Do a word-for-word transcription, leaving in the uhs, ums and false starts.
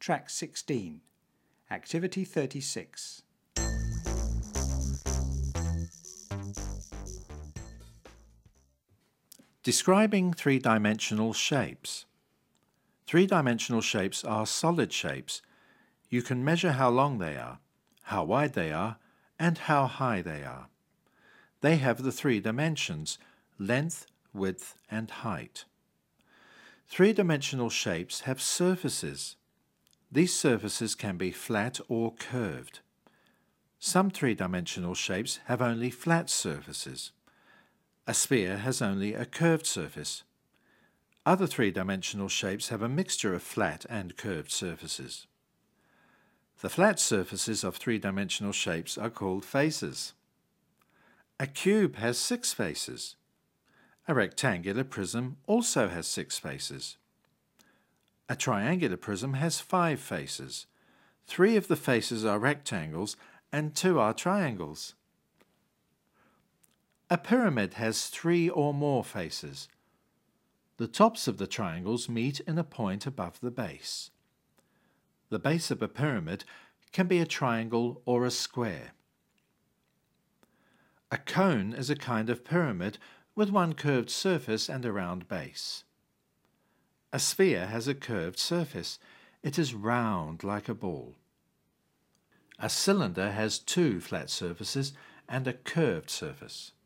Track sixteen, Activity thirty-six. Describing three-dimensional shapes. Three-dimensional shapes are solid shapes. You can measure how long they are, how wide they are, and how high they are. They have the three dimensions, length, width, and height. Three-dimensional shapes have surfaces. These surfaces can be flat or curved. Some three-dimensional shapes have only flat surfaces. A sphere has only a curved surface. Other three-dimensional shapes have a mixture of flat and curved surfaces. The flat surfaces of three-dimensional shapes are called faces. A cube has six faces. A rectangular prism also has six faces. A triangular prism has five faces. Three of the faces are rectangles and two are triangles. A pyramid has three or more faces. The tops of the triangles meet in a point above the base. The base of a pyramid can be a triangle or a square. A cone is a kind of pyramid with one curved surface and a round base. A sphere has a curved surface. It is round like a ball. A cylinder has two flat surfaces and a curved surface.